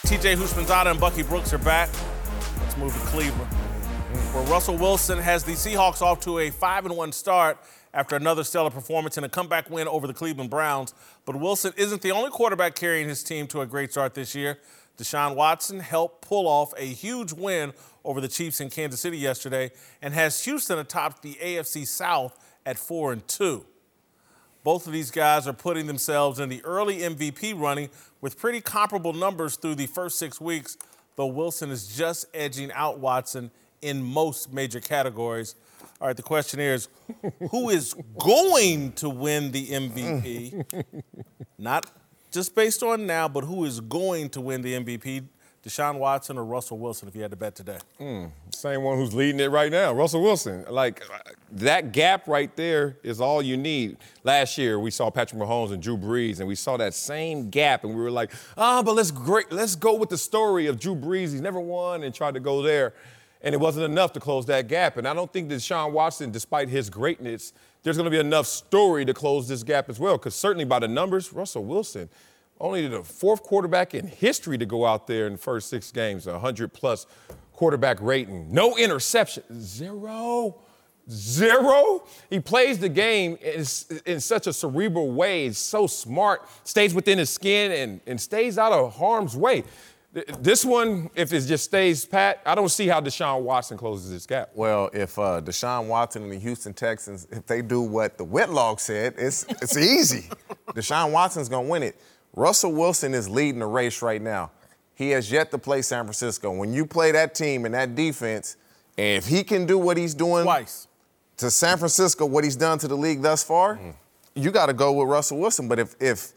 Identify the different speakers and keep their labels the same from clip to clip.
Speaker 1: TJ Houshmandzadeh and Bucky Brooks are back. Let's move to Cleveland, where Russell Wilson has the Seahawks off to a 5-1 start after another stellar performance and a comeback win over the Cleveland Browns. But Wilson isn't the only quarterback carrying his team to a great start this year. Deshaun Watson helped pull off a huge win over the Chiefs in Kansas City yesterday and has Houston atop the AFC South at 4-2. Both of these guys are putting themselves in the early MVP running with pretty comparable numbers through the first 6 weeks, though Wilson is just edging out Watson in most major categories. All right, the question is, who is going to win the MVP? Not just based on now, but who is going to win the MVP? Deshaun Watson or Russell Wilson, if you had to bet today?
Speaker 2: Same one who's leading it right now, Russell Wilson. Like, that gap right there is all you need. Last year, we saw Patrick Mahomes and Drew Brees, and we saw that same gap, and we were like, but let's go with the story of Drew Brees. He's never won, and tried to go there. And it wasn't enough to close that gap. And I don't think that Deshaun Watson, despite his greatness, there's going to be enough story to close this gap as well. Because certainly by the numbers, Russell Wilson, only the fourth quarterback in history to go out there in the first 6 games, 100-plus quarterback rating. No interception. Zero. He plays the game in such a cerebral way. He's so smart, stays within his skin, and stays out of harm's way. This one, if it just stays pat, I don't see how Deshaun Watson closes this gap.
Speaker 3: Well, if Deshaun Watson and the Houston Texans, if they do what the Whitlock said, it's easy. Deshaun Watson's going to win it. Russell Wilson is leading the race right now. He has yet to play San Francisco. When you play that team and that defense, and if he can do what he's doing
Speaker 1: twice
Speaker 3: to San Francisco, what he's done to the league thus far, you got to go with Russell Wilson. But if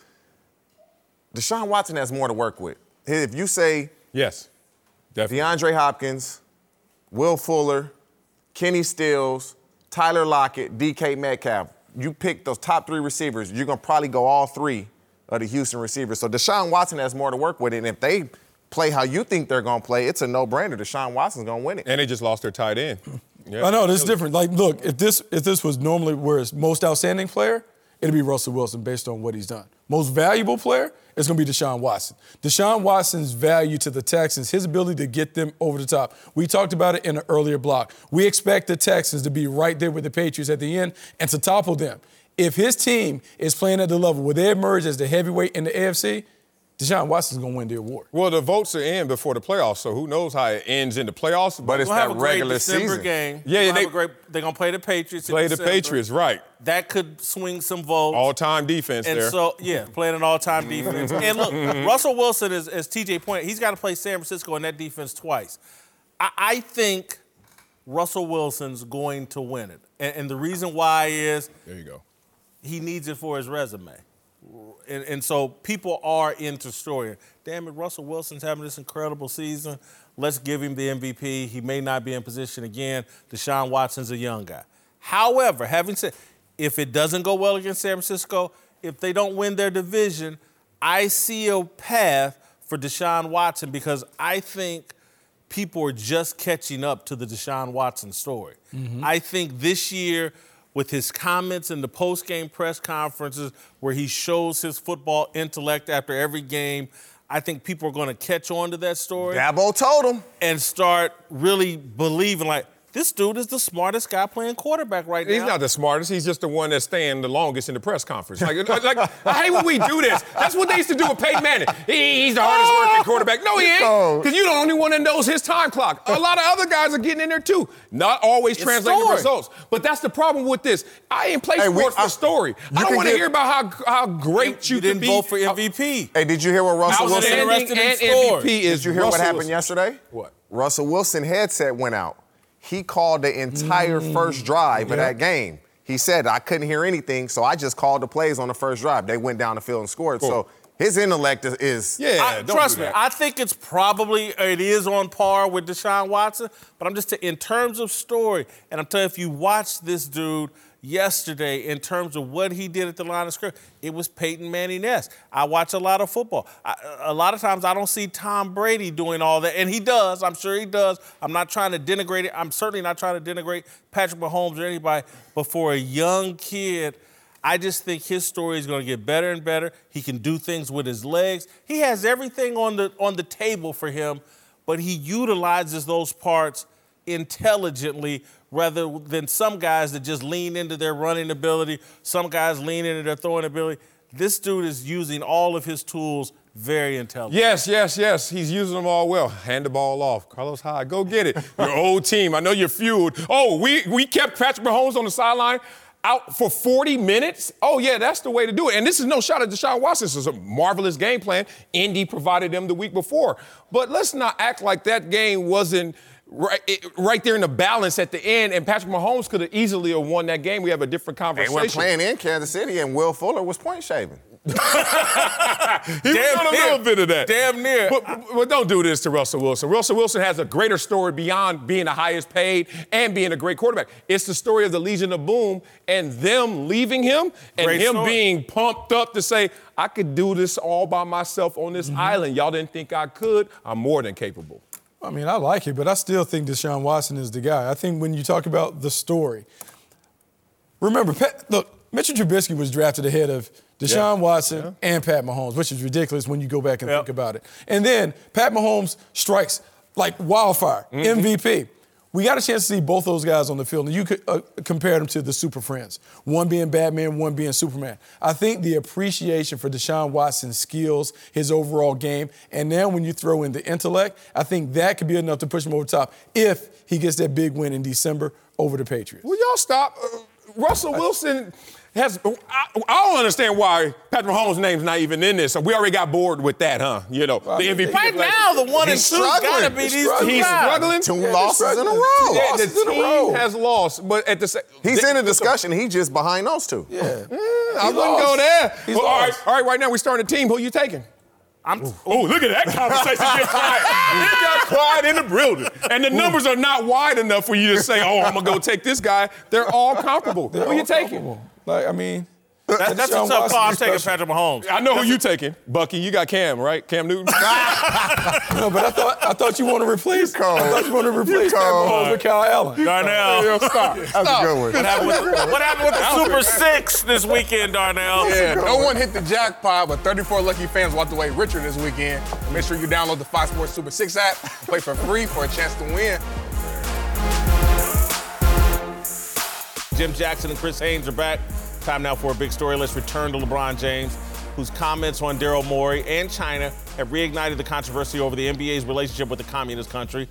Speaker 3: Deshaun Watson has more to work with, if you say
Speaker 2: yes, definitely.
Speaker 3: DeAndre Hopkins, Will Fuller, Kenny Stills, Tyler Lockett, DK Metcalf, you pick those top 3 receivers, you're going to probably go all 3 of the Houston receivers. So Deshaun Watson has more to work with, and if they play how you think they're going to play, it's a no-brainer. Deshaun Watson's going to win it.
Speaker 2: And they just lost their tight end.
Speaker 4: Yeah. I know, this is different. Like, look, if this was normally where it's most outstanding player, it'd be Russell Wilson based on what he's done. Most valuable player is going to be Deshaun Watson. Deshaun Watson's value to the Texans, his ability to get them over the top. We talked about it in an earlier block. We expect the Texans to be right there with the Patriots at the end and to topple them. If his team is playing at the level where they emerge as the heavyweight in the AFC, Deshaun Watson's going to win the award.
Speaker 2: Well, the votes are in before the playoffs, so who knows how it ends in the playoffs.
Speaker 3: But it's that regular
Speaker 1: December
Speaker 3: season.
Speaker 1: Game.
Speaker 2: Yeah,
Speaker 1: they're going to play the Patriots in
Speaker 2: play the
Speaker 1: December.
Speaker 2: Patriots, right.
Speaker 1: That could swing some votes.
Speaker 2: All-time defense
Speaker 1: and
Speaker 2: there.
Speaker 1: So, playing an all-time defense. And look, Russell Wilson, as TJ pointed, he's got to play San Francisco in that defense twice. I think Russell Wilson's going to win it. And the reason why is
Speaker 2: there you go.
Speaker 1: He needs it for his resume. And so people are into story. Damn it, Russell Wilson's having this incredible season. Let's give him the MVP. He may not be in position again. Deshaun Watson's a young guy. However, having said, if it doesn't go well against San Francisco, if they don't win their division, I see a path for Deshaun Watson because I think people are just catching up to the Deshaun Watson story. I think this year, with his comments in the post-game press conferences where he shows his football intellect after every game, I think people are going to catch on to that story.
Speaker 3: Dabo told him.
Speaker 1: And start really believing, like, this dude is the smartest guy playing quarterback right now.
Speaker 2: He's not the smartest. He's just the one that's staying the longest in the press conference. Like I hate when we do this. That's what they used to do with Peyton Manning. He's the hardest working quarterback. No, he ain't. Because you're the only one that knows his time clock. A lot of other guys are getting in there, too. Not always translating results. But that's the problem with this. I ain't play sports for story. I don't want to hear about how great you can be.
Speaker 1: You didn't vote for MVP.
Speaker 3: Hey, did you hear what Russell Wilson...
Speaker 1: interested in
Speaker 3: MVP is Did you hear what happened yesterday?
Speaker 2: What?
Speaker 3: Russell Wilson headset went out. He called the entire first drive of that game. He said, I couldn't hear anything, so I just called the plays on the first drive. They went down the field and scored.
Speaker 2: Cool.
Speaker 3: So his intellect is...
Speaker 1: Trust me, I think it is on par with Deshaun Watson, but I'm just in terms of story, and I'm telling you, if you watch this dude yesterday in terms of what he did at the line of scrimmage, it was Peyton Manning-esque. I watch a lot of football. A lot of times I don't see Tom Brady doing all that, and he does. I'm sure he does. I'm not trying to denigrate it. I'm certainly not trying to denigrate Patrick Mahomes or anybody, but for a young kid, I just think his story is going to get better and better. He can do things with his legs. He has everything on the table for him, but he utilizes those parts intelligently rather than some guys that just lean into their running ability, some guys lean into their throwing ability. This dude is using all of his tools very intelligently.
Speaker 2: Yes. He's using them all well. Hand the ball off. Carlos Hyde, go get it. Your old team. I know you're fueled. Oh, we kept Patrick Mahomes on the sideline out for 40 minutes? Oh, yeah, that's the way to do it. And this is no shot at Deshaun Watson. This is a marvelous game plan. Indy provided them the week before. But let's not act like that game wasn't right there in the balance at the end, and Patrick Mahomes could have easily have won that game. We have a different conversation.
Speaker 3: They were playing in Kansas City, and Will Fuller was point shaving.
Speaker 2: He was on a little bit of that.
Speaker 1: Damn near.
Speaker 2: But don't do this to Russell Wilson. Russell Wilson has a greater story beyond being the highest paid and being a great quarterback. It's the story of the Legion of Boom and them leaving him and
Speaker 1: great
Speaker 2: him
Speaker 1: story.
Speaker 2: being pumped up to say, I could do this all by myself on this island. Y'all didn't think I could. I'm more than capable.
Speaker 4: I mean, I like it, but I still think Deshaun Watson is the guy. I think when you talk about the story, remember, Mitchell Trubisky was drafted ahead of Deshaun Watson and Pat Mahomes, which is ridiculous when you go back and think about it. And then Pat Mahomes strikes like wildfire, MVP. We got a chance to see both those guys on the field, and you could compare them to the Super Friends, one being Batman, one being Superman. I think the appreciation for Deshaun Watson's skills, his overall game, and now when you throw in the intellect, I think that could be enough to push him over the top if he gets that big win in December over the Patriots.
Speaker 2: Will y'all stop? Russell Wilson has. I don't understand why Patrick Mahomes' name's not even in this. We already got bored with that, huh? You know, the MVP.
Speaker 1: Right now, the 1 and 2 got to be these two
Speaker 2: He's
Speaker 1: guys.
Speaker 2: struggling.
Speaker 3: Two losses in a row.
Speaker 2: Yeah, the team has lost, but at the same,
Speaker 3: He's in the discussion. He's just behind those two.
Speaker 4: Yeah.
Speaker 2: I wouldn't go there.
Speaker 4: He's
Speaker 2: Well, all
Speaker 4: lost.
Speaker 2: right. Right now, we're starting a team. Who you taking?
Speaker 1: Oh,
Speaker 2: look at that conversation get quiet. It got quiet in the building. And the numbers are not wide enough for you to say, oh, I'm going to go take this guy. They're all comparable. Who you taking?
Speaker 4: Like, I mean,
Speaker 1: that's a
Speaker 4: Deshaun
Speaker 1: tough call. I'm
Speaker 4: Watson
Speaker 1: taking
Speaker 4: is special.
Speaker 1: Patrick Mahomes.
Speaker 2: I know who you taking. Bucky, you got Cam, right? Cam Newton?
Speaker 4: No, but I thought you want to replace.
Speaker 3: cold.
Speaker 4: I thought you want to replace Pat
Speaker 3: cold.
Speaker 4: Mahomes with Kyle Allen.
Speaker 1: Darnell.
Speaker 2: Stop.
Speaker 3: That's a good one.
Speaker 1: What happened with the Super Six this weekend, Darnell?
Speaker 5: Yeah, no one hit the jackpot, but 34 lucky fans walked away richer this weekend. Make sure you download the Fox Sports Super 6 app, play for free for a chance to win.
Speaker 1: Jim Jackson and Chris Haynes are back. Time now for a big story. Let's return to LeBron James, whose comments on Daryl Morey and China have reignited the controversy over the NBA's relationship with the communist country.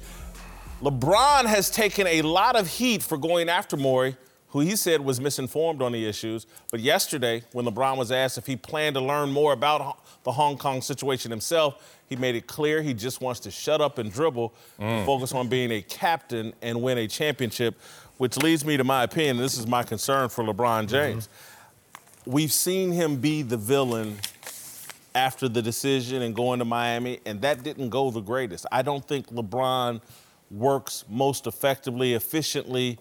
Speaker 1: LeBron has taken a lot of heat for going after Morey, who he said was misinformed on the issues. But yesterday, when LeBron was asked if he planned to learn more about the Hong Kong situation himself, he made it clear he just wants to shut up and dribble, and focus on being a captain and win a championship, which leads me to my opinion, and this is my concern for LeBron James. We've seen him be the villain after the decision and going to Miami, and that didn't go the greatest. I don't think LeBron works most effectively, efficiently,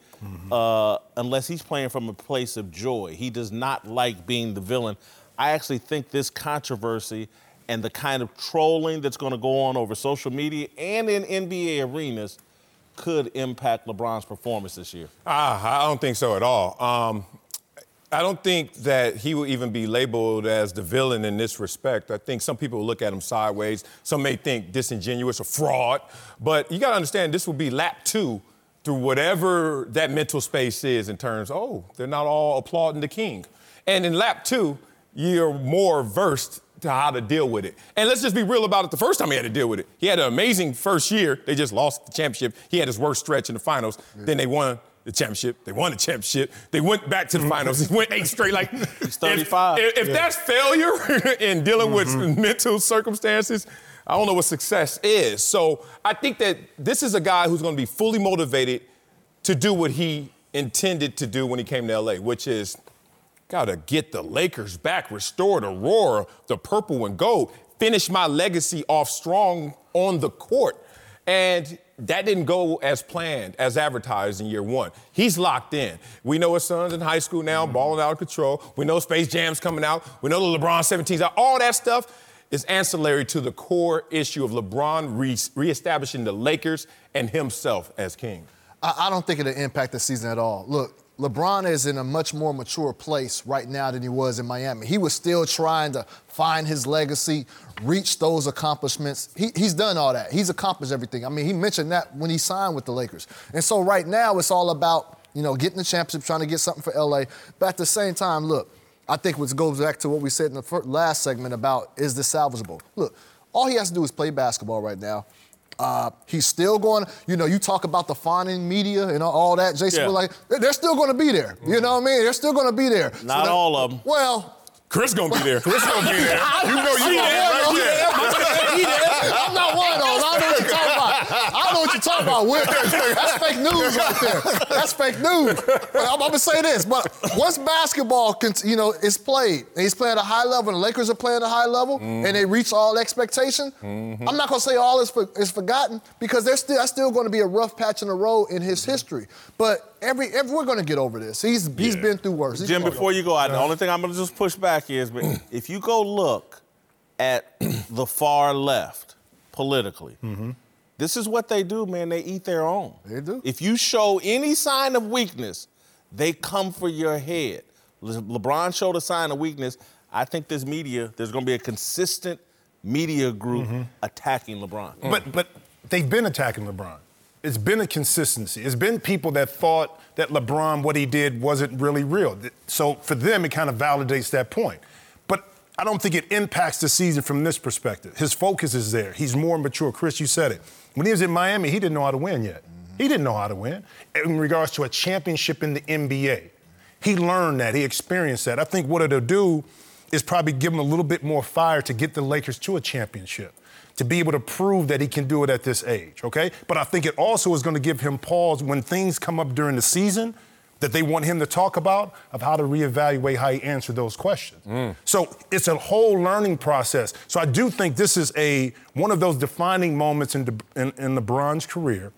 Speaker 1: unless he's playing from a place of joy. He does not like being the villain. I actually think this controversy and the kind of trolling that's going to go on over social media and in NBA arenas could impact LeBron's performance this year.
Speaker 2: I don't think so at all. I don't think that he will even be labeled as the villain in this respect. I think some people will look at him sideways. Some may think disingenuous or fraud. But you got to understand, this will be lap 2 through whatever that mental space is in terms, they're not all applauding the king. And in lap 2, you're more versed to how to deal with it. And let's just be real about it. The first time he had to deal with it, he had an amazing first year. They just lost the championship. He had his worst stretch in the finals. Then they won the championship. They won the championship. They went back to the finals. He went 8 straight. Like,
Speaker 1: he's 35.
Speaker 2: If that's failure in dealing with mental circumstances, I don't know what success is. So I think that this is a guy who's going to be fully motivated to do what he intended to do when he came to L.A., which is got to get the Lakers back, restore the roar, the purple and gold, finish my legacy off strong on the court. And that didn't go as planned, as advertised in year 1. He's locked in. We know his son's in high school now, balling out of control. We know Space Jam's coming out. We know the LeBron 17's out. All that stuff is ancillary to the core issue of LeBron reestablishing the Lakers and himself as king.
Speaker 6: I don't think it'll impact the season at all. Look, LeBron is in a much more mature place right now than he was in Miami. He was still trying to find his legacy, reach those accomplishments. He's done all that. He's accomplished everything. I mean, he mentioned that when he signed with the Lakers. And so right now it's all about, getting the championship, trying to get something for LA. But at the same time, look, I think it goes back to what we said in the last segment about is this salvageable. Look, all he has to do is play basketball right now. He's still going, you talk about the fawning media and all that, Jason, they're still going to be there. You know what I mean? They're still going to be there.
Speaker 1: Not all of them.
Speaker 6: Well,
Speaker 2: Chris gonna be there.
Speaker 5: Chris gonna be there. You know you gonna be right there.
Speaker 6: I'm not one of those. I don't know what you're talking about. I don't know what you're talking about, Will. That's fake news right there. That's fake news. But I'm gonna say this, but once basketball, is played, and he's playing at a high level, and the Lakers are playing at a high level, and they reach all expectation, I'm not gonna say all is forgotten, because that's still gonna be a rough patch in the road in his history. But we're gonna get over this. He's been through worse.
Speaker 1: Jim, before you go out, the only thing I'm gonna just push back is, but if you go look at the far left politically, this is what they do, man. They eat their own.
Speaker 6: They do.
Speaker 1: If you show any sign of weakness, they come for your head. LeBron showed a sign of weakness. I think there's going to be a consistent media group attacking LeBron.
Speaker 7: But they've been attacking LeBron. It's been a consistency. It's been people that thought that LeBron, what he did, wasn't really real. So for them, it kind of validates that point. But I don't think it impacts the season from this perspective. His focus is there. He's more mature. Chris, you said it. When he was in Miami, he didn't know how to win yet. He didn't know how to win in regards to a championship in the NBA. He learned that. He experienced that. I think what it'll do is probably give him a little bit more fire to get the Lakers to a championship, to be able to prove that he can do it at this age, okay? But I think it also is going to give him pause when things come up during the season that they want him to talk about, of how to reevaluate how he answered those questions. So it's a whole learning process. So I do think this is one of those defining moments in LeBron's career,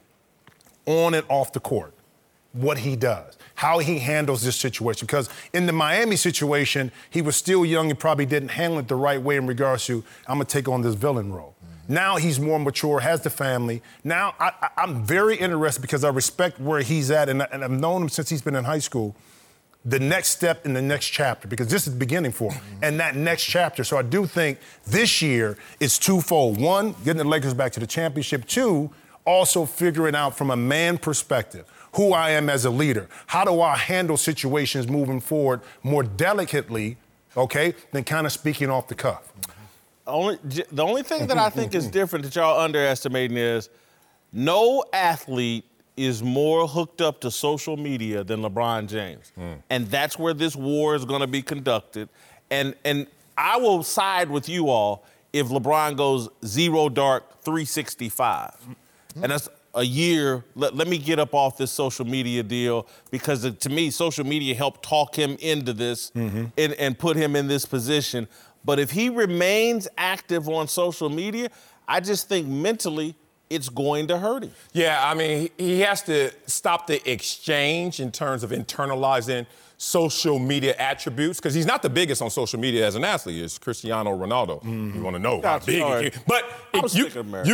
Speaker 7: on and off the court, what he does, how he handles this situation. Because in the Miami situation, he was still young and probably didn't handle it the right way in regards to, I'm going to take on this villain role. Now he's more mature, has the family. Now I'm very interested because I respect where he's at, and I've known him since he's been in high school. The next step in the next chapter, because this is the beginning for him, and that next chapter. So I do think this year is twofold. One, getting the Lakers back to the championship. Two, also figuring out from a man perspective who I am as a leader. How do I handle situations moving forward more delicately, okay, than kind of speaking off the cuff?
Speaker 1: The only thing that I think is different that y'all underestimating is no athlete is more hooked up to social media than LeBron James. And that's where this war is going to be conducted. And I will side with you all if LeBron goes 0 dark 365. And that's a year, let me get up off this social media deal, because to me, social media helped talk him into this and put him in this position. But if he remains active on social media, I just think mentally it's going to hurt him.
Speaker 2: Yeah, I mean, he has to stop the exchange in terms of internalizing social media attributes, because he's not the biggest on social media as an athlete. It's Cristiano Ronaldo. You want to know how big he is. But you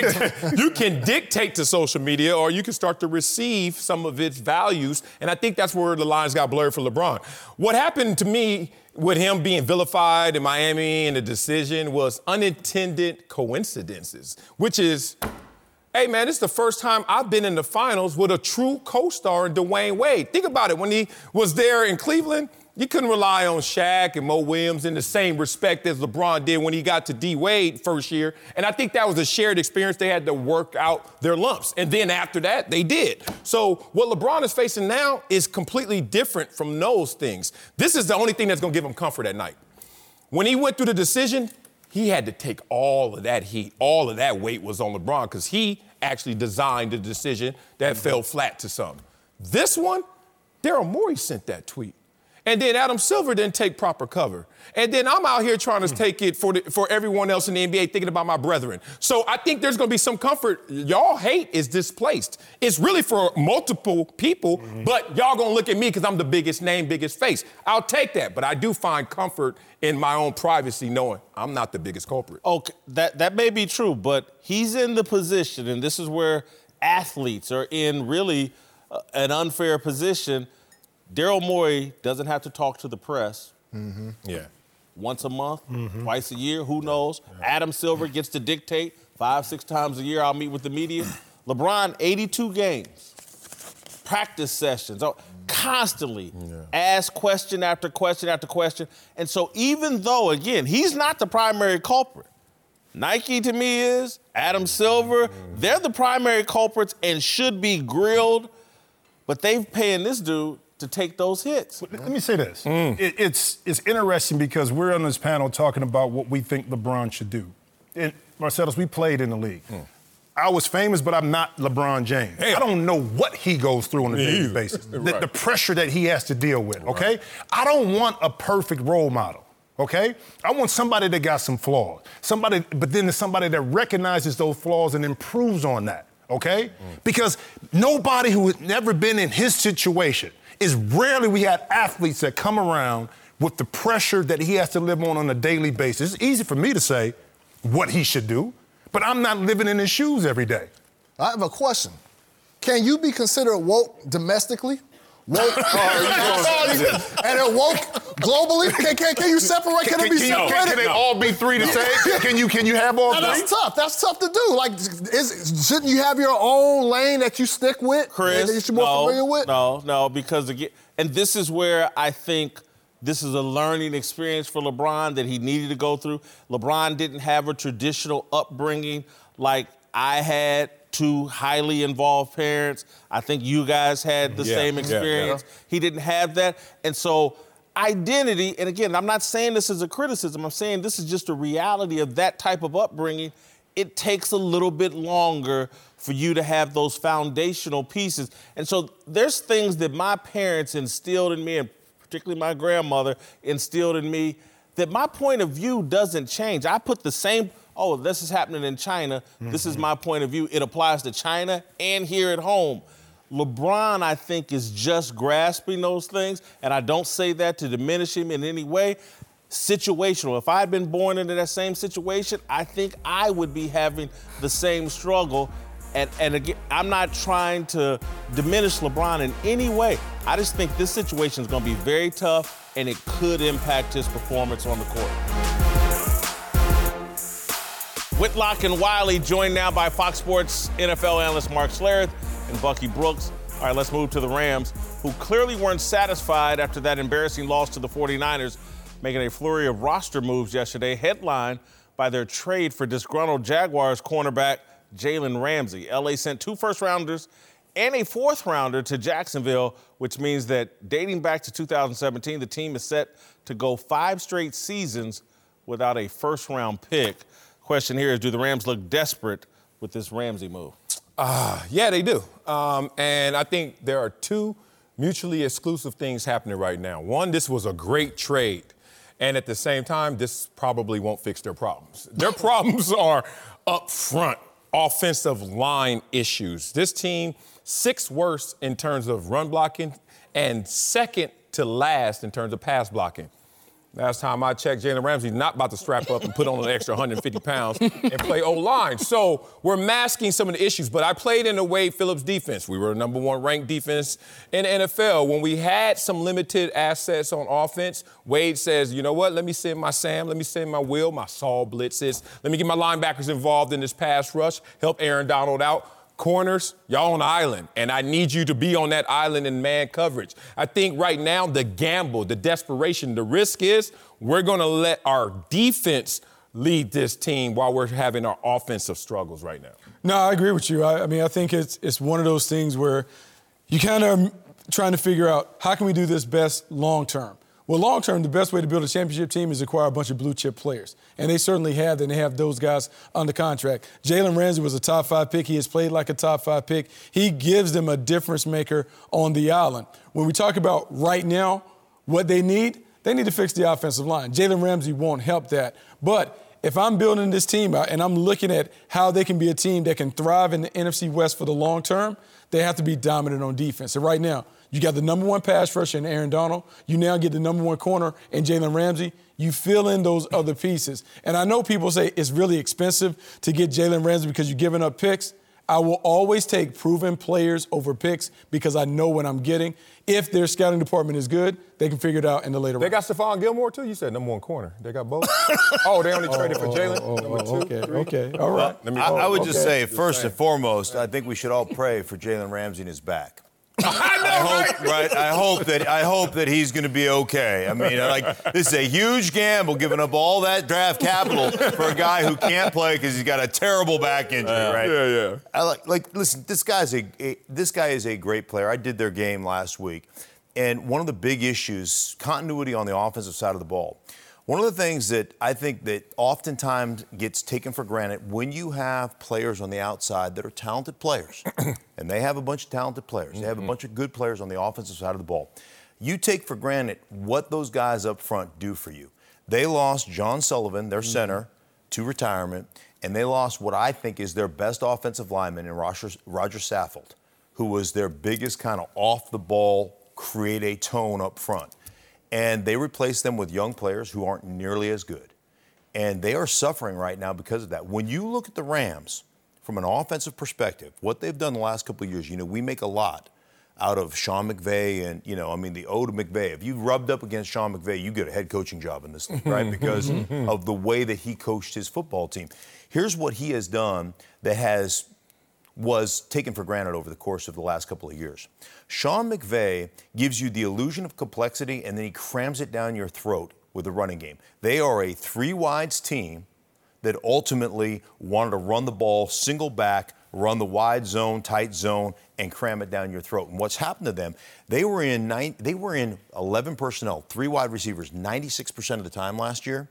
Speaker 2: can dictate to social media, or you can start to receive some of its values, and I think that's where the lines got blurred for LeBron. What happened to me with him being vilified in Miami and the decision was unintended coincidences, which is, hey, man, this is the first time I've been in the finals with a true co-star in Dwayne Wade. Think about it. When he was there in Cleveland, you couldn't rely on Shaq and Mo Williams in the same respect as LeBron did when he got to D-Wade first year. And I think that was a shared experience. They had to work out their lumps. And then after that, they did. So what LeBron is facing now is completely different from those things. This is the only thing that's going to give him comfort at night. When he went through the decision, he had to take all of that heat. All of that weight was on LeBron, because he actually designed the decision that fell flat to some. This one, Daryl Morey sent that tweet. And then Adam Silver didn't take proper cover. And then I'm out here trying to take it for everyone else in the NBA, thinking about my brethren. So I think there's going to be some comfort. Y'all hate is displaced. It's really for multiple people, but y'all going to look at me because I'm the biggest name, biggest face. I'll take that, but I do find comfort in my own privacy knowing I'm not the biggest culprit.
Speaker 1: Okay, that may be true, but he's in the position, and this is where athletes are in really an unfair position. Daryl Morey doesn't have to talk to the press.
Speaker 2: Yeah.
Speaker 1: Once a month, twice a year, who knows? Adam Silver gets to dictate 5-6 times a year. I'll meet with the media. LeBron, 82 games, practice sessions, constantly ask question after question after question. And so even though, again, he's not the primary culprit, Nike to me is, Adam Silver, they're the primary culprits and should be grilled, but they're paying this dude to take those hits.
Speaker 7: Let me say this. It's interesting because we're on this panel talking about what we think LeBron should do. And Marcellus, we played in the league. I was famous, but I'm not LeBron James. Hey, I don't know what he goes through on a daily basis. The pressure that he has to deal with, okay? I don't want a perfect role model, okay? I want somebody that got some flaws. But then there's somebody that recognizes those flaws and improves on that, okay? Because nobody who has never been in his situation is rarely we had athletes that come around with the pressure that he has to live on a daily basis. It's easy for me to say what he should do, but I'm not living in his shoes every day.
Speaker 6: I have a question. Can you be considered woke domestically? Woke, and then woke globally? Can you separate? Can it be separated?
Speaker 7: Can they all be three the same? Can you have all three?
Speaker 6: That's tough. That's tough to do. Like, shouldn't you have your own lane that you stick with?
Speaker 1: Chris,
Speaker 6: that you're more familiar with?
Speaker 1: No, because again, and this is where I think this is a learning experience for LeBron that he needed to go through. LeBron didn't have a traditional upbringing like I had. Two highly involved parents. I think you guys had the same experience. He didn't have that. And so identity, and again, I'm not saying this as a criticism. I'm saying this is just a reality of that type of upbringing. It takes a little bit longer for you to have those foundational pieces. And so there's things that my parents instilled in me, and particularly my grandmother instilled in me, that my point of view doesn't change. I put the same, this is happening in China. This is my point of view. It applies to China and here at home. LeBron, I think, is just grasping those things, and I don't say that to diminish him in any way. Situational. If I had been born into that same situation, I think I would be having the same struggle. And again, I'm not trying to diminish LeBron in any way. I just think this situation is going to be very tough, and it could impact his performance on the court. Whitlock and Wiley joined now by Fox Sports NFL analyst Mark Schlereth and Bucky Brooks. All right, let's move to the Rams, who clearly weren't satisfied after that embarrassing loss to the 49ers, making a flurry of roster moves yesterday, headlined by their trade for disgruntled Jaguars cornerback Jalen Ramsey. LA sent 2 first-rounders and a 4th-rounder to Jacksonville, which means that dating back to 2017, the team is set to go 5 straight seasons without a first-round pick. Question here is, do the Rams look desperate with this Ramsey move?
Speaker 2: Yeah, they do. And I think there are 2 mutually exclusive things happening right now. One, this was a great trade. And at the same time, this probably won't fix their problems. Their problems are up front, offensive line issues. This team, 6th worst in terms of run blocking and 2nd to last in terms of pass blocking. Last time I checked, Jalen Ramsey's not about to strap up and put on an extra 150 pounds and play O-line. So we're masking some of the issues. But I played in the Wade Phillips defense. We were the #1 ranked defense in the NFL. When we had some limited assets on offense, Wade says, you know what, let me send my Sam, let me send my Will, my Saul blitzes. Let me get my linebackers involved in this pass rush, help Aaron Donald out. Corners, y'all on the island, and I need you to be on that island in man coverage. I think right now the gamble, the desperation, the risk is we're going to let our defense lead this team while we're having our offensive struggles right now.
Speaker 4: No, I agree with you. I mean, I think it's one of those things where you kind of are trying to figure out how can we do this best long term. Well, long term, the best way to build a championship team is acquire a bunch of blue chip players. And they certainly have that, and they have those guys under contract. Jalen Ramsey was a top 5 pick. He has played like a top 5 pick. He gives them a difference maker on the island. When we talk about right now what they need to fix the offensive line. Jalen Ramsey won't help that. But if I'm building this team out and I'm looking at how they can be a team that can thrive in the NFC West for the long term, they have to be dominant on defense. And right now, you got the #1 pass rusher in Aaron Donald. You now get the #1 corner in Jalen Ramsey. You fill in those other pieces. And I know people say it's really expensive to get Jalen Ramsey because you're giving up picks. I will always take proven players over picks because I know what I'm getting. If their scouting department is good, they can figure it out in the later
Speaker 2: They
Speaker 4: rounds.
Speaker 2: got Stephon Gilmore, too? You said number one corner. They got both? Oh, they only traded for Jalen? Number 2?
Speaker 4: Okay, all right.
Speaker 8: I would just say, first and foremost, I think we should all pray for Jalen Ramsey and his back. I hope that he's going to be okay. I mean, this is a huge gamble, giving up all that draft capital for a guy who can't play because he's got a terrible back injury, right?
Speaker 2: Yeah.
Speaker 8: Listen, this guy is a great player. I did their game last week, and one of the big issues, continuity on the offensive side of the ball. One of the things that I think that oftentimes gets taken for granted when you have players on the outside that are talented players, and they have a bunch of talented players, they have a bunch of good players on the offensive side of the ball, you take for granted what those guys up front do for you. They lost John Sullivan, their center, to retirement, and they lost what I think is their best offensive lineman in Roger Saffold, who was their biggest kind of off-the-ball, create a tone up front. And they replaced them with young players who aren't nearly as good. And they are suffering right now because of that. When you look at the Rams from an offensive perspective, what they've done the last couple of years, we make a lot out of Sean McVay and, the ode of McVay. If you rubbed up against Sean McVay, you get a head coaching job in this league, right? Because of the way that he coached his football team. Here's what he has done that was taken for granted over the course of the last couple of years. Sean McVay gives you the illusion of complexity, and then he crams it down your throat with the running game. They are a three-wides team that ultimately wanted to run the ball, single back, run the wide zone, tight zone, and cram it down your throat. And what's happened to them, they were in 11 personnel, 3 wide receivers, 96% of the time last year.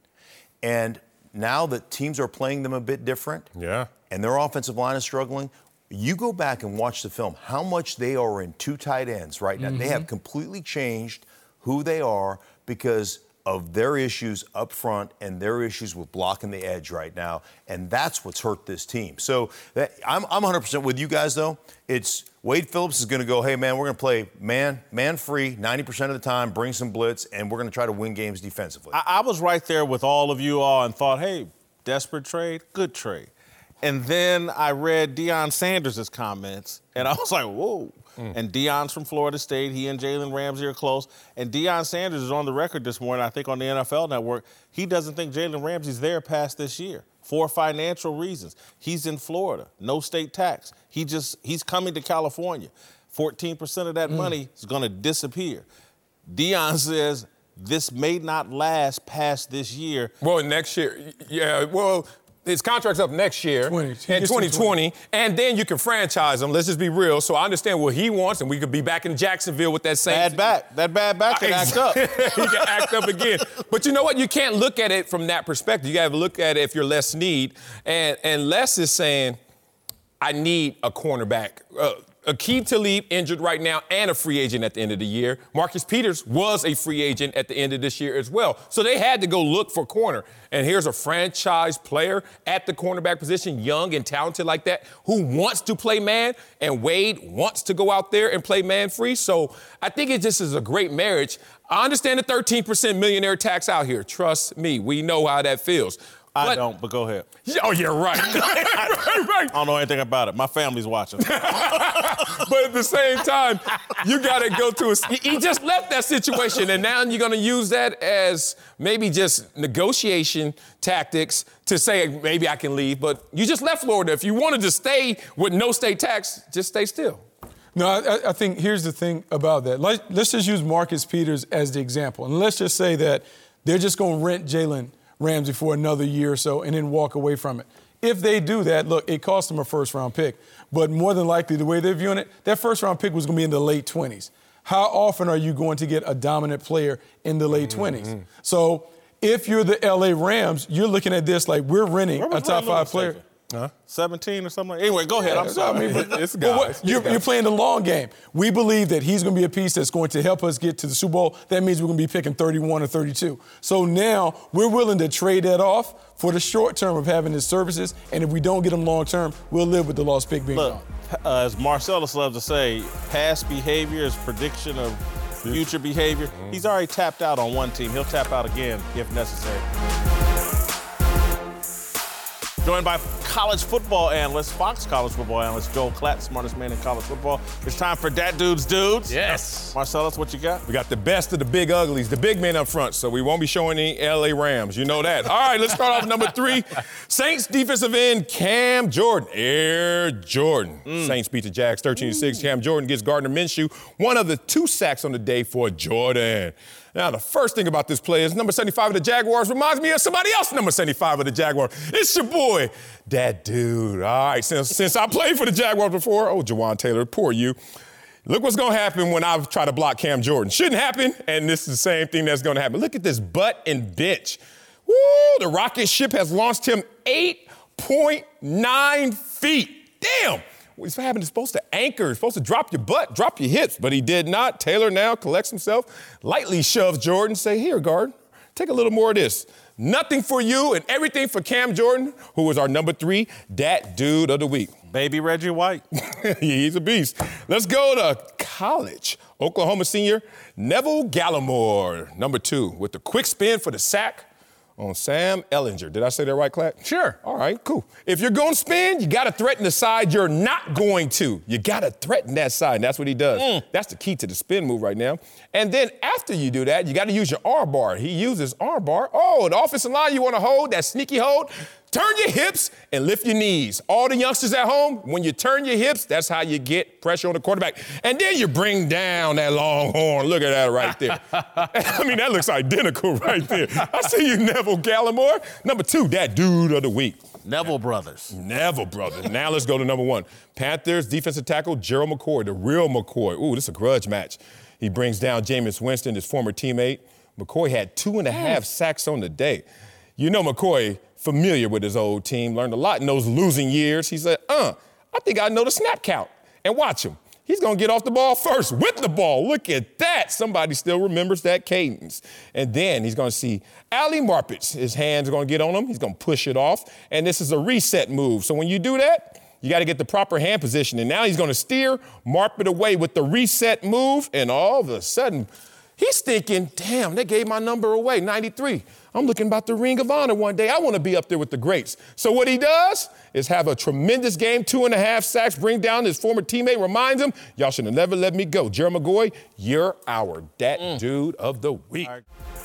Speaker 8: And now that teams are playing them a bit different, and their offensive line is struggling, you go back and watch the film, how much they are in 2 tight ends right now. They have completely changed who they are because of their issues up front and their issues with blocking the edge right now, and that's what's hurt this team. So I'm 100% with you guys, though. It's Wade Phillips is going to go, hey, man, we're going to play man-free 90% of the time, bring some blitz, and we're going to try to win games defensively.
Speaker 1: I was right there with all of you all and thought, hey, desperate trade, good trade. And then I read Deion Sanders' comments, and I was like, whoa. And Deion's from Florida State. He and Jalen Ramsey are close. And Deion Sanders is on the record this morning, I think on the NFL Network. He doesn't think Jalen Ramsey's there past this year for financial reasons. He's in Florida, no state tax. He's coming to California. 14% of that money is going to disappear. Deion says this may not last past this year.
Speaker 2: Well, next year, his contract's up next year in 2020, and then you can franchise him. Let's just be real. So I understand what he wants, and we could be back in Jacksonville with that same
Speaker 1: That bad back can act up.
Speaker 2: He can act up again. But you know what? You can't look at it from that perspective. You got to look at it if you're Les Snead, and Les is saying, I need a cornerback. Aqib Talib injured right now and a free agent at the end of the year. Marcus Peters was a free agent at the end of this year as well. So they had to go look for corner. And here's a franchise player at the cornerback position, young and talented like that, who wants to play man, and Wade wants to go out there and play man free. So I think it just is a great marriage. I understand the 13% millionaire tax out here. Trust me, we know how that feels.
Speaker 1: I don't, but go ahead.
Speaker 2: Oh, you're right.
Speaker 1: I don't know anything about it. My family's watching.
Speaker 2: But at the same time, you got to go to he just left that situation, and now you're going to use that as maybe just negotiation tactics to say maybe I can leave. But you just left Florida. If you wanted to stay with no state tax, just stay still.
Speaker 4: No, I think here's the thing about that. Let's just use Marcus Peters as the example. And let's just say that they're just going to rent Jalen Ramsey for another year or so and then walk away from it. If they do that, look, it cost them a first-round pick. But more than likely, the way they're viewing it, that first-round pick was going to be in the late 20s. How often are you going to get a dominant player in the late 20s? So if you're the L.A. Rams, you're looking at this like we're renting a top 5 player.
Speaker 1: 17 or something. Anyway, go ahead. I'm sorry.
Speaker 2: It's guys.
Speaker 4: You're playing the long game. We believe that he's going to be a piece that's going to help us get to the Super Bowl. That means we're going to be picking 31 or 32. So now we're willing to trade that off for the short term of having his services. And if we don't get him long term, we'll live with the lost pick being gone.
Speaker 1: As Marcellus loves to say, past behavior is prediction of future behavior. He's already tapped out on one team. He'll tap out again if necessary. Joined by college football analyst, Fox college football analyst, Joel Klatt, smartest man in college football. It's time for Dat Dude's Dudes.
Speaker 9: Yes.
Speaker 1: Marcellus, what you got?
Speaker 2: We got the best of the big uglies, the big men up front, so we won't be showing any LA Rams. You know that. All right, let's start off with number 3. Saints defensive end Cam Jordan. Air Jordan. Saints beat the Jags 13-6. Cam Jordan gets Gardner Minshew one of the 2 sacks on the day for Jordan. Now, the first thing about this play is number 75 of the Jaguars reminds me of somebody else, number 75 of the Jaguars. It's your boy, Dat Dude. All right, since I played for the Jaguars before, Jawan Taylor, poor you. Look what's going to happen when I try to block Cam Jordan. Shouldn't happen, and this is the same thing that's going to happen. Look at this butt and bench. Woo, the rocket ship has launched him 8.9 feet. Damn. What's happening? It's supposed to anchor. It's supposed to drop your butt, drop your hips, but he did not. Taylor now collects himself, lightly shoves Jordan, say, here, guard, take a little more of this. Nothing for you and everything for Cam Jordan, who was our number 3 Dat Dude of the week.
Speaker 1: Baby Reggie White.
Speaker 2: He's a beast. Let's go to college. Oklahoma senior Neville Gallimore, number 2, with the quick spin for the sack on Sam Ehlinger. Did I say that right, Klatt?
Speaker 9: Sure.
Speaker 2: All right, cool. If you're going to spin, you got to threaten the side you're not going to. You got to threaten that side, and that's what he does. That's the key to the spin move right now. And then after you do that, you got to use your arm bar. He uses arm bar. The offensive line you want to hold, that sneaky hold, turn your hips and lift your knees. All the youngsters at home, when you turn your hips, that's how you get pressure on the quarterback. And then you bring down that long horn. Look at that right there. I mean, that looks identical right there. I see you, Neville Gallimore. Number 2, Dat Dude of the week.
Speaker 1: Neville Brothers.
Speaker 2: Neville Brothers. Now let's go to number 1. Panthers defensive tackle Gerald McCoy, the real McCoy. Ooh, this is a grudge match. He brings down Jameis Winston, his former teammate. McCoy had 2.5 sacks on the day. You know McCoy, familiar with his old team, learned a lot in those losing years. He said, I think I know the snap count. And watch him. He's going to get off the ball first with the ball. Look at that. Somebody still remembers that cadence. And then he's going to see Ali Marpich. His hands are going to get on him. He's going to push it off. And this is a reset move. So when you do that, you got to get the proper hand position. And now he's going to steer Marpich away with the reset move. And all of a sudden, he's thinking, damn, they gave my number away, 93. I'm looking about the Ring of Honor one day. I want to be up there with the greats. So what he does is have a tremendous game, 2.5 sacks, bring down his former teammate, reminds him, y'all should have never let me go. Jerry McGoy, you're our Dat Dude of the week.
Speaker 1: Right.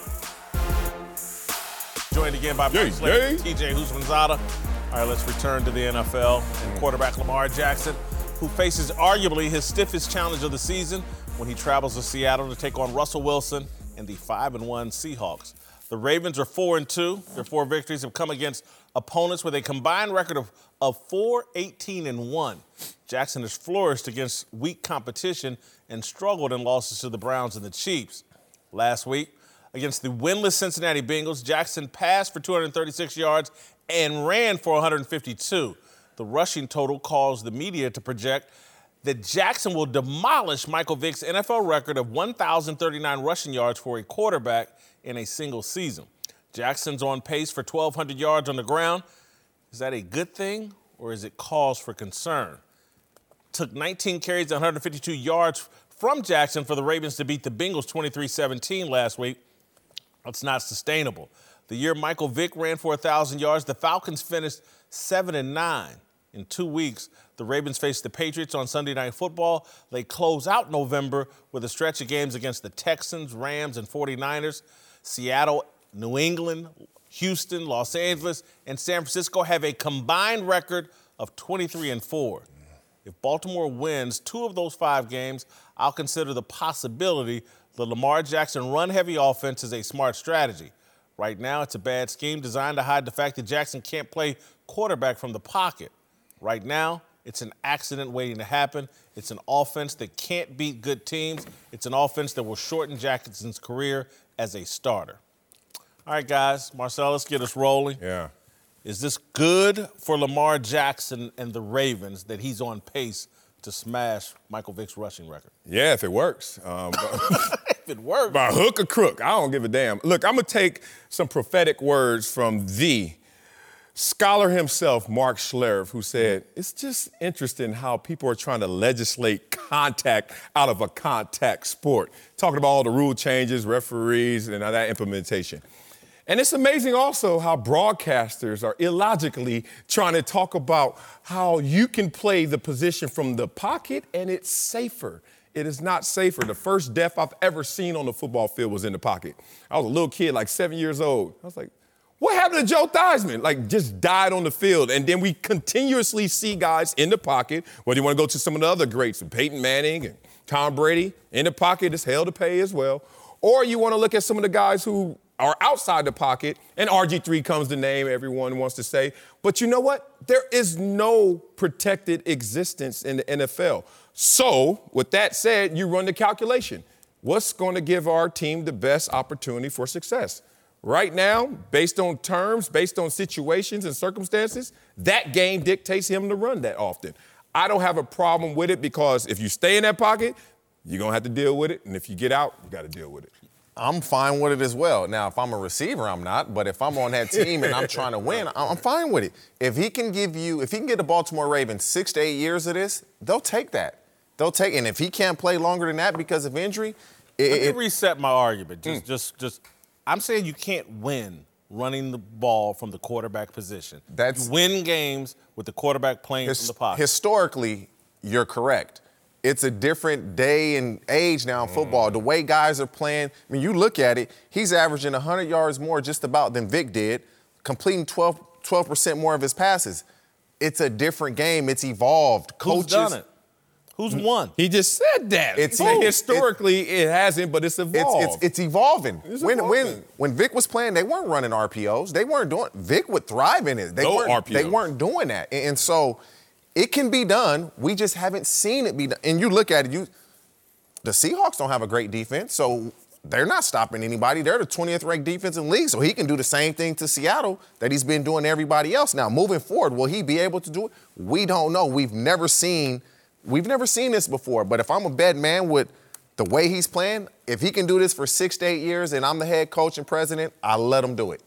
Speaker 1: Joined again by Mike Slater and TJ Houshmandzadeh. All right, let's return to the NFL and quarterback Lamar Jackson, who faces arguably his stiffest challenge of the season when he travels to Seattle to take on Russell Wilson and the 5-1 Seahawks. The Ravens are 4-2. Their 4 victories have come against opponents with a combined record of 4-18-1. Jackson has flourished against weak competition and struggled in losses to the Browns and the Chiefs. Last week, against the winless Cincinnati Bengals, Jackson passed for 236 yards and ran for 152. The rushing total caused the media to project that Jackson will demolish Michael Vick's NFL record of 1,039 rushing yards for a quarterback in a single season. Jackson's on pace for 1,200 yards on the ground. Is that a good thing, or is it cause for concern? Took 19 carries and 152 yards from Jackson for the Ravens to beat the Bengals 23-17 last week. That's not sustainable. The year Michael Vick ran for 1,000 yards, the Falcons finished 7-9. In 2 weeks, the Ravens face the Patriots on Sunday Night Football. They close out November with a stretch of games against the Texans, Rams, and 49ers. Seattle, New England, Houston, Los Angeles, and San Francisco have a combined record of 23-4. If Baltimore wins 2 of those 5 games, I'll consider the possibility the Lamar Jackson run-heavy offense is a smart strategy. Right now, it's a bad scheme designed to hide the fact that Jackson can't play quarterback from the pocket. Right now, it's an accident waiting to happen. It's an offense that can't beat good teams. It's an offense that will shorten Jackson's career as a starter. All right, guys. Marcel, let's get us rolling.
Speaker 2: Yeah.
Speaker 1: Is this good for Lamar Jackson and the Ravens that he's on pace to smash Michael Vick's rushing record?
Speaker 2: Yeah, if it works.
Speaker 1: If it works.
Speaker 2: By hook or crook, I don't give a damn. Look, I'm going to take some prophetic words from the scholar himself, Mark Schlereth, who said, it's just interesting how people are trying to legislate contact out of a contact sport. Talking about all the rule changes, referees, and that implementation. And it's amazing also how broadcasters are illogically trying to talk about how you can play the position from the pocket and it's safer. It is not safer. The first death I've ever seen on the football field was in the pocket. I was a little kid, like 7 years old. I was like, what happened to Joe Theismann? Like, just died on the field. And then we continuously see guys in the pocket, whether you want to go to some of the other greats, Peyton Manning and Tom Brady, in the pocket is hell to pay as well. Or you want to look at some of the guys who are outside the pocket, and RG3 comes to name, everyone wants to say. But you know what? There is no protected existence in the NFL. So, with that said, you run the calculation. What's going to give our team the best opportunity for success? Right now, based on terms, based on situations and circumstances, that game dictates him to run that often. I don't have a problem with it because if you stay in that pocket, you're going to have to deal with it. And if you get out, you got to deal with it.
Speaker 3: I'm fine with it as well. Now, if I'm a receiver, I'm not. But if I'm on that team and I'm trying to win, I'm fine with it. If he can get the Baltimore Ravens 6 to 8 years of this, they'll take that. And if he can't play longer than that because of injury,
Speaker 1: Let me reset my argument. I'm saying you can't win running the ball from the quarterback position. You win games with the quarterback playing from the pocket.
Speaker 3: Historically, you're correct. It's a different day and age now in football. The way guys are playing, I mean, you look at it, he's averaging 100 yards more just about than Vic did, completing 12% more of his passes. It's a different game. It's evolved.
Speaker 1: Who's done it? Who's won?
Speaker 2: He just said that. Historically, it hasn't, but it's evolved.
Speaker 3: It's evolving.
Speaker 2: It's evolving.
Speaker 3: When Vic was playing, they weren't running RPOs. They weren't doing. Vic would thrive in it. They weren't doing that. And so it can be done. We just haven't seen it be done. And you look at it, the Seahawks don't have a great defense, so they're not stopping anybody. They're the 20th ranked defense in the league, so he can do the same thing to Seattle that he's been doing to everybody else. Now, moving forward, will he be able to do it? We don't know. We've never seen this before. But if I'm a bad man with the way he's playing, if he can do this for 6 to 8 years and I'm the head coach and president, I'll let him do it.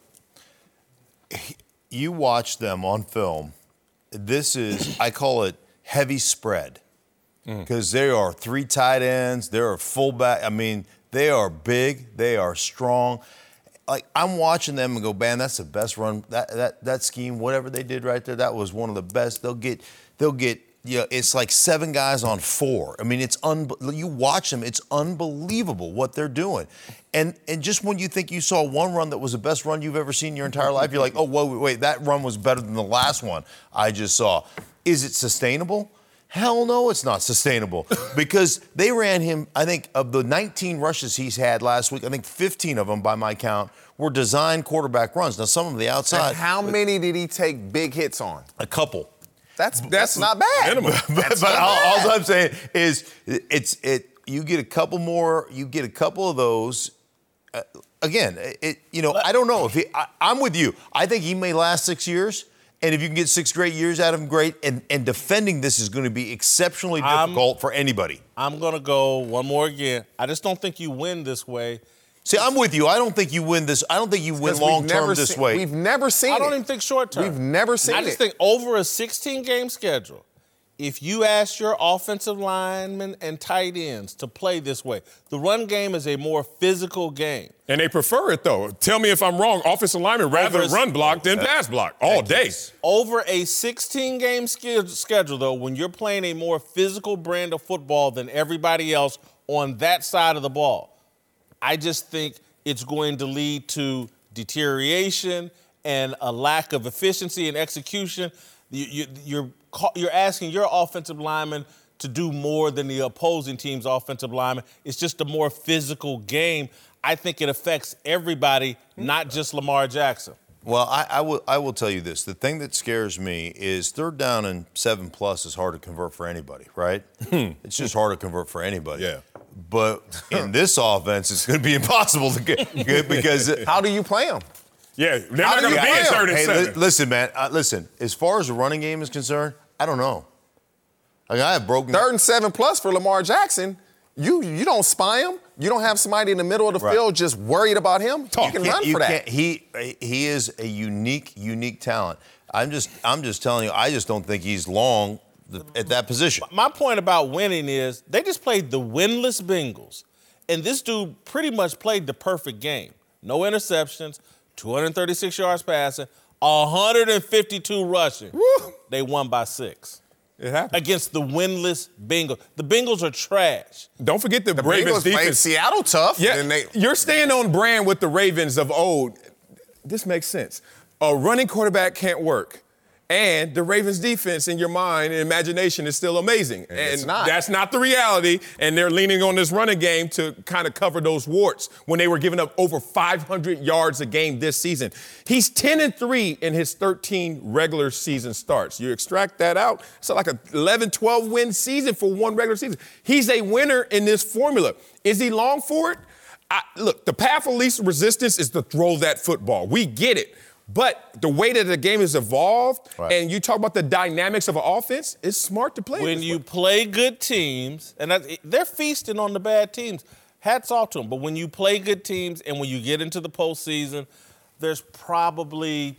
Speaker 8: You watch them on film. This is, I call it heavy spread, because there are 3 tight ends, there are fullback. I mean, they are big, they are strong. Like, I'm watching them and go, man, that's the best run. That scheme, whatever they did right there, that was one of the best. They'll get. It's like 7 guys on 4. I mean, you watch them, it's unbelievable what they're doing. And just when you think you saw one run that was the best run you've ever seen in your entire life, you're like, oh, wait, that run was better than the last one I just saw. Is it sustainable? Hell no, it's not sustainable. Because they ran him, I think, of the 19 rushes he's had last week, I think 15 of them, by my count, were designed quarterback runs. Now, some of them the outside.
Speaker 3: And how many did he take big hits on?
Speaker 8: A couple.
Speaker 3: That's not bad.
Speaker 2: Minimum.
Speaker 8: But all I'm saying is, you get a couple more. You get a couple of those. Again, I don't know if I'm with you. I think he may last 6 years, and if you can get 6 great years out of him, great. And defending this is going to be exceptionally difficult for anybody.
Speaker 1: I'm going to go one more again. I just don't think you win this way.
Speaker 8: See, I'm with you. I don't think you win this. I don't think you win long-term this way.
Speaker 3: We've never seen it.
Speaker 1: I don't even think short-term.
Speaker 3: We've never seen it.
Speaker 1: I just think over a 16-game schedule, if you ask your offensive linemen and tight ends to play this way, the run game is a more physical game.
Speaker 2: And they prefer it, though. Tell me if I'm wrong. Offensive linemen rather run block than pass block all day.
Speaker 1: Over a 16-game schedule, though, when you're playing a more physical brand of football than everybody else on that side of the ball, I just think it's going to lead to deterioration and a lack of efficiency and execution. You're asking your offensive lineman to do more than the opposing team's offensive lineman. It's just a more physical game. I think it affects everybody, not just Lamar Jackson.
Speaker 8: Well, I will tell you this. The thing that scares me is 3rd down and 7+ is hard to convert for anybody, right? It's just hard to convert for anybody.
Speaker 2: Yeah.
Speaker 8: But in this offense, it's going to be impossible to get because
Speaker 3: how do you play them?
Speaker 2: Yeah, they're not going to be in 3rd and 7.
Speaker 8: Listen, man. Listen. As far as the running game is concerned, I don't know. Like, I have broken
Speaker 3: 3rd and 7+ for Lamar Jackson. You don't spy him. You don't have somebody in the middle of the field just worried about him. You can run for that.
Speaker 8: He is a unique talent. I'm just telling you. I just don't think he's long at that position.
Speaker 1: My point about winning is they just played the winless Bengals, and this dude pretty much played the perfect game. No interceptions, 236 yards passing, 152 rushing.
Speaker 2: Woo.
Speaker 1: They won by 6.
Speaker 2: It happened.
Speaker 1: Against the winless Bengals. The Bengals are trash.
Speaker 2: Don't forget the Ravens
Speaker 3: Bengals played
Speaker 2: defense.
Speaker 3: Seattle tough.
Speaker 2: Yeah,
Speaker 3: and
Speaker 2: you're staying on brand with the Ravens of old. This makes sense. A running quarterback can't work. And the Ravens defense in your mind and imagination is still amazing. And
Speaker 3: it's not.
Speaker 2: That's not the reality. And they're leaning on this running game to kind of cover those warts when they were giving up over 500 yards a game this season. He's 10-3 in his 13 regular season starts. You extract that out, it's like an 11, 12 win season for one regular season. He's a winner in this formula. Is he long for it? Look, the path of least resistance is to throw that football. We get it. But the way that the game has evolved, and you talk about the dynamics of an offense, it's smart to play.
Speaker 1: When you play good teams, and they're feasting on the bad teams, hats off to them. But when you play good teams and when you get into the postseason, there's probably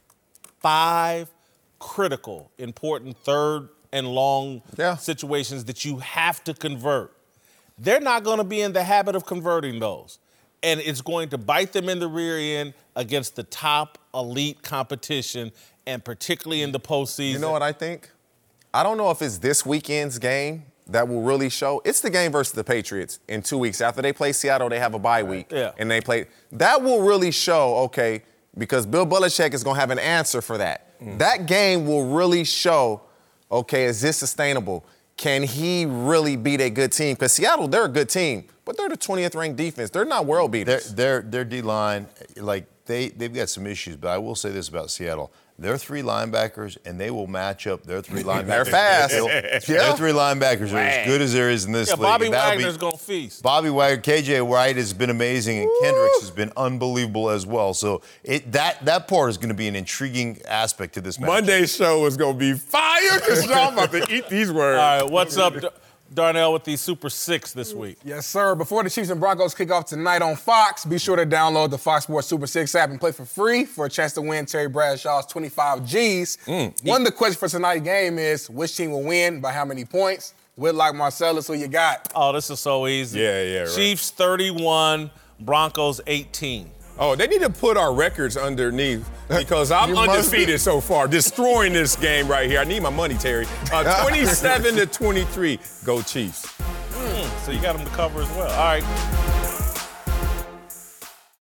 Speaker 1: 5 critical, important third and long situations that you have to convert. They're not going to be in the habit of converting those. And it's going to bite them in the rear end against the top elite competition, and particularly in the postseason.
Speaker 3: You know what I think? I don't know if it's this weekend's game that will really show. It's the game versus the Patriots in 2 weeks. After they play Seattle, they have a bye week.
Speaker 1: Yeah.
Speaker 3: And they play. That will really show, okay, because Bill Belichick is going to have an answer for that. That game will really show, okay, is this sustainable? Can he really beat a good team? Because Seattle, they're a good team, but they're the 20th ranked defense. They're not world beaters.
Speaker 8: Their D-line, like, they've got some issues, but I will say this about Seattle. Their 3 linebackers, and they will match up their 3 linebackers.
Speaker 3: They're fast.
Speaker 8: Their 3 linebackers are as good as there is in this league.
Speaker 1: Bobby Wagner's going to feast.
Speaker 8: Bobby Wagner, KJ Wright has been amazing, and Kendricks has been unbelievable as well. So that part is going to be an intriguing aspect to this match.
Speaker 2: Monday's show is going to be fire because y'all about to eat these words.
Speaker 1: All right, what's up, Darnell, with the Super 6 this week?
Speaker 5: Yes, sir. Before the Chiefs and Broncos kick off tonight on Fox, be sure to download the Fox Sports Super 6 app and play for free for a chance to win Terry Bradshaw's 25 G's. One of the questions for tonight's game is, which team will win by how many points? Whitlock, Marcellus, who you got?
Speaker 1: Oh, this is so easy.
Speaker 2: Yeah, right.
Speaker 1: Chiefs 31, Broncos 18.
Speaker 2: Oh, they need to put our records underneath because I'm undefeated so far, destroying this game right here. I need my money, Terry. 27-23. Go Chiefs.
Speaker 1: So you got them to cover as well. All right.